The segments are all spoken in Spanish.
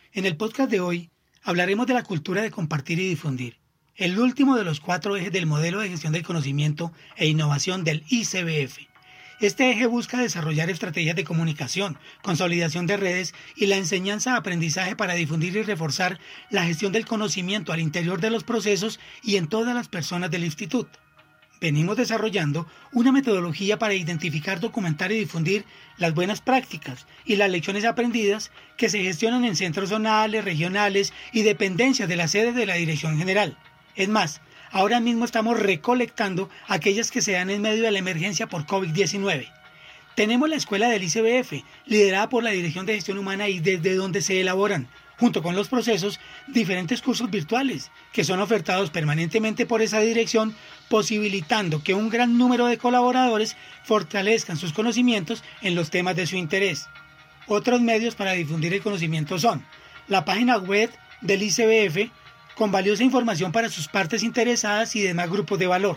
En el podcast de hoy hablaremos de la cultura de compartir y difundir, el último de los 4 ejes del modelo de gestión del conocimiento e innovación del ICBF. Este eje busca desarrollar estrategias de comunicación, consolidación de redes y la enseñanza-aprendizaje para difundir y reforzar la gestión del conocimiento al interior de los procesos y en todas las personas del instituto. Venimos desarrollando una metodología para identificar, documentar y difundir las buenas prácticas y las lecciones aprendidas que se gestionan en centros zonales, regionales y dependencias de la sede de la Dirección General. Es más, ahora mismo estamos recolectando aquellas que se dan en medio de la emergencia por COVID-19. Tenemos la escuela del ICBF, liderada por la Dirección de Gestión Humana y desde donde se elaboran, junto con los procesos, diferentes cursos virtuales que son ofertados permanentemente por esa dirección, posibilitando que un gran número de colaboradores fortalezcan sus conocimientos en los temas de su interés. Otros medios para difundir el conocimiento son la página web del ICBF, con valiosa información para sus partes interesadas y demás grupos de valor.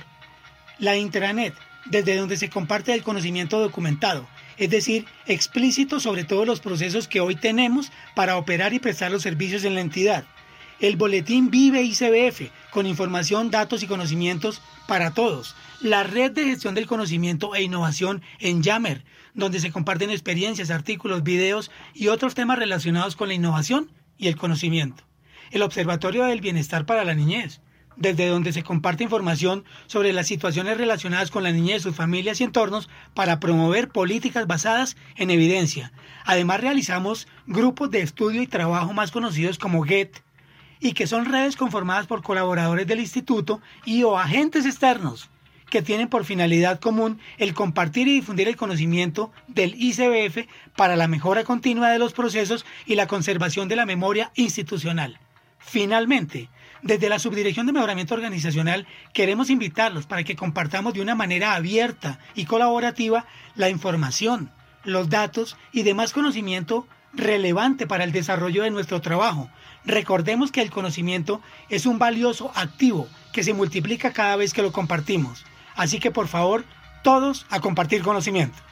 La intranet, desde donde se comparte el conocimiento documentado, es decir, explícito sobre todos los procesos que hoy tenemos para operar y prestar los servicios en la entidad. El boletín Vive ICBF, con información, datos y conocimientos para todos. La red de gestión del conocimiento e innovación en Yammer, donde se comparten experiencias, artículos, videos y otros temas relacionados con la innovación y el conocimiento. El Observatorio del Bienestar para la Niñez, desde donde se comparte información sobre las situaciones relacionadas con la niñez, sus familias y entornos para promover políticas basadas en evidencia. Además, realizamos grupos de estudio y trabajo más conocidos como GET, y que son redes conformadas por colaboradores del instituto y o agentes externos que tienen por finalidad común el compartir y difundir el conocimiento del ICBF para la mejora continua de los procesos y la conservación de la memoria institucional. Finalmente, desde la Subdirección de Mejoramiento Organizacional queremos invitarlos para que compartamos de una manera abierta y colaborativa la información, los datos y demás conocimiento relevante para el desarrollo de nuestro trabajo. Recordemos que el conocimiento es un valioso activo que se multiplica cada vez que lo compartimos. Así que por favor, todos a compartir conocimiento.